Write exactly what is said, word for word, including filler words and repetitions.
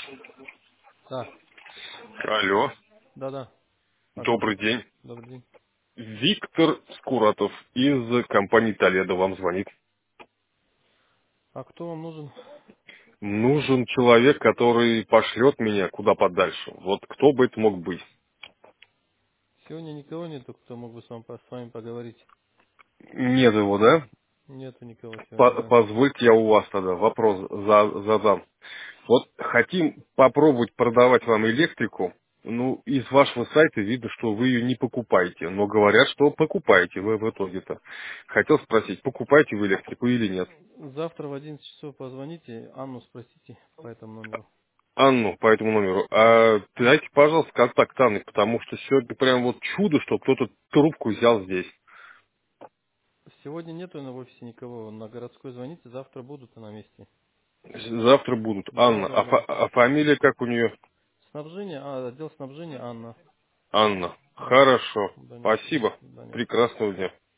Да, Алло, да, да. Алло, добрый день. добрый день. Виктор Скуратов из компании Толедо вам звонит. А кто вам нужен? Нужен человек, который пошлет меня куда подальше. Вот кто бы это мог быть? Сегодня никого нету, кто мог бы с вами, с вами поговорить. Нет его, да? Нету никого сегодня, По- да. Позвольте я у вас тогда вопрос за- задам. Вот хотим попробовать продавать вам электрику. Ну, из вашего сайта видно, что вы ее не покупаете. Но говорят, что покупаете вы в итоге-то. Хотел спросить, покупаете вы электрику или нет? Завтра в одиннадцать часов позвоните, Анну спросите по этому номеру. Анну по этому номеру. А дайте, пожалуйста, контакт Анны, потому что сегодня прям вот чудо, что кто-то трубку взял здесь. Сегодня нету на в офисе никого, на городской звоните, завтра будут на месте. Завтра будут. Да, Анна. да, А, фа- да. а фамилия как у нее? Снабжение, а, отдел снабжения Анна. Анна. Да, Хорошо. да, не, Спасибо. да, не Прекрасного дня.